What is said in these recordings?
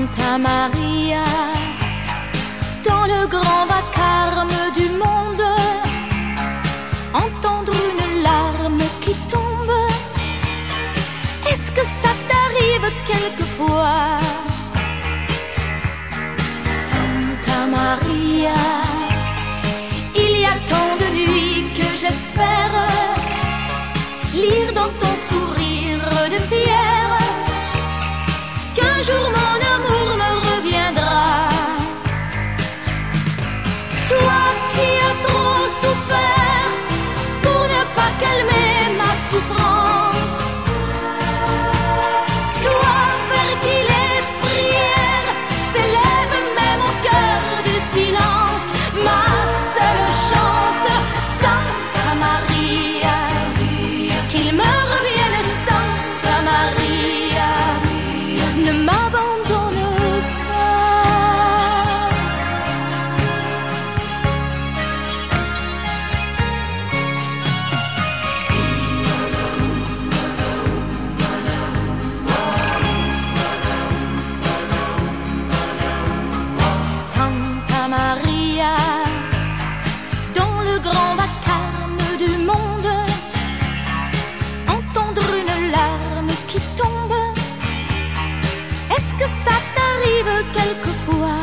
Santa Maria, dans le grand vacarme du monde, entendre une larme qui tombe, est-ce que ça t'arrive quelquefois? Santa Maria, il y a tant de nuits que j'espère lire dans ton sourire de pierre qu'un jour mon amour me reviendra. Toi qui as trop souffert pour ne pas calmer ma souffrance, toi vers qui les prières s'élèvent même au cœur du silence, ma seule chance, Santa Maria, qu'il me revienne, Santa Maria, ne m'abandonne pas. Santa Maria, dans le grand vacarme du monde, entendre une larme qui tombe, est-ce que ça t'arrive quelquefois?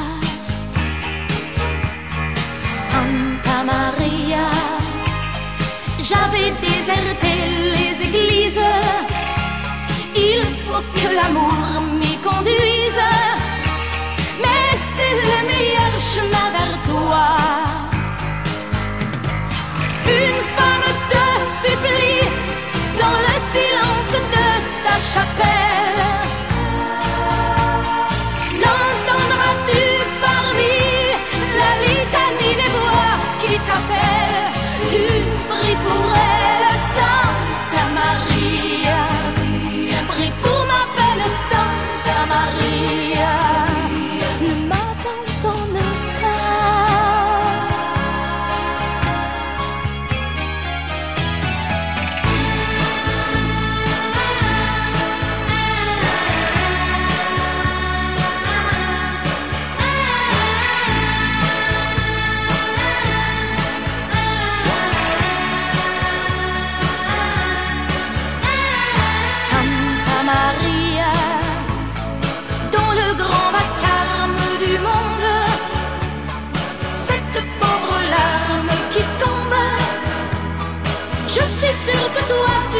Santa Maria, j'avais déserté les églises, il faut que l'amour m'y conduise, mais c'est le meilleur chemin vers toi. Une femme te supplie dans le silence de ta chapelle, l'entendras-tu parmi la litanie des voix qui t'appellent? Tu pries pour elle, Santa Maria, prie pour ma peine, Santa Maria, ne m'abandonne pas. Santa Maria, dans le grand vacarme du monde, cette pauvre larme qui tombe, je suis sûre que toi